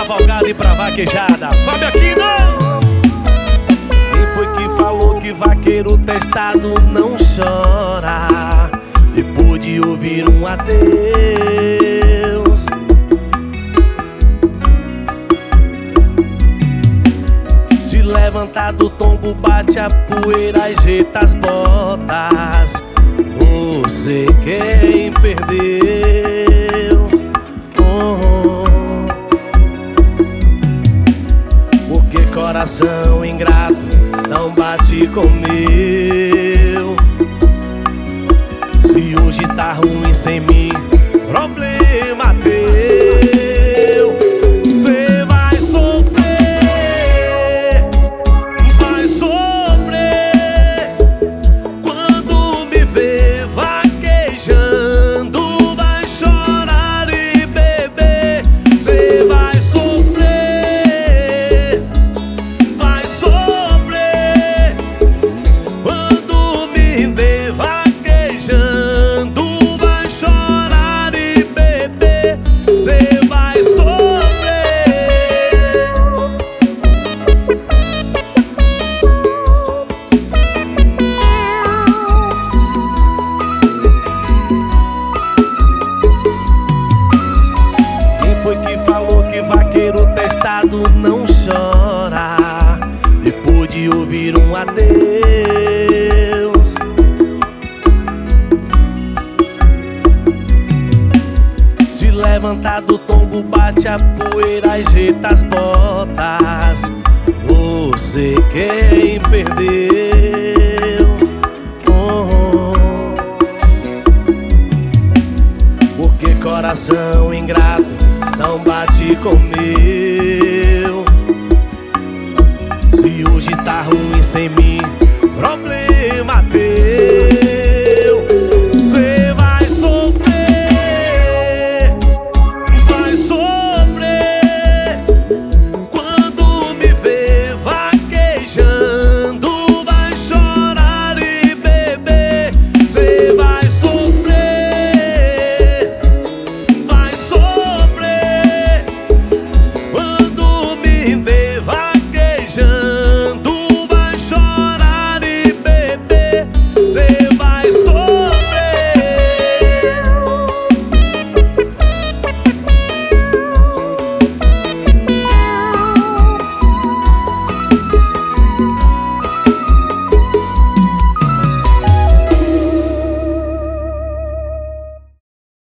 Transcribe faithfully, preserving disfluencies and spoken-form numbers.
cavalgada e pra vaquejada. Fábio Aquino! Quem foi que falou que vaqueiro testado não chora depois de ouvir um adeus? Se levantar do tombo, bate a poeira, ajeita as botas. Você quem perdeu, oh, oh. Porque coração ingrato não bate com meu. Se hoje tá ruim sem mim, problema teu. Cê vai sofrer, vai sofrer quando me ver vaquejando, vai chorar e beber. Cê vai sofrer, vai sofrer quando me ver vaquejando, vai chorar e beber. Cê vai sofrer. Quem foi que falou que vaqueiro testado não chora depois de ouvir um adeus? Se levantar do tombo, bate a poeira, ajeita as botas. Você quem perdeu, oh, oh. Porque coração ingrato não bate com meu. Se hoje tá ruim sem mim, problema